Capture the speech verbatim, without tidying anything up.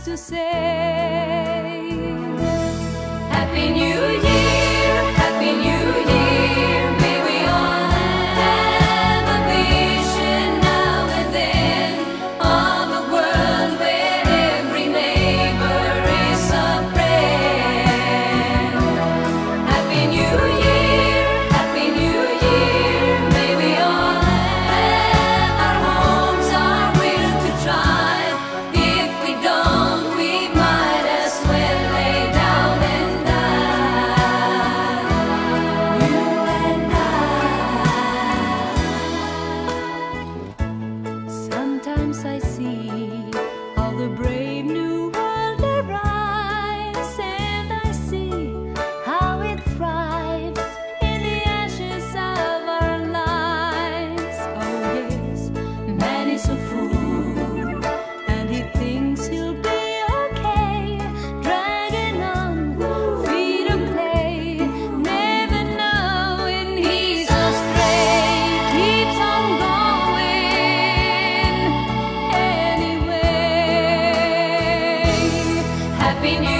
to say. Happy New Year, Happy New Year. May we all have a vision now and then of a world where every neighbor is a friend. Happy New Year, Happy New Year. May we all have our homes, our will to try. If we don't, we might as well lay down and die. You and I. Sometimes I see how the brave new world arrives, and I see how it thrives in the ashes of our lives. Oh yes, man is a fool, and he thinks he'll be okay, dragging on feet of clay, never knowing he's astray, keeps on going anyway. Happy New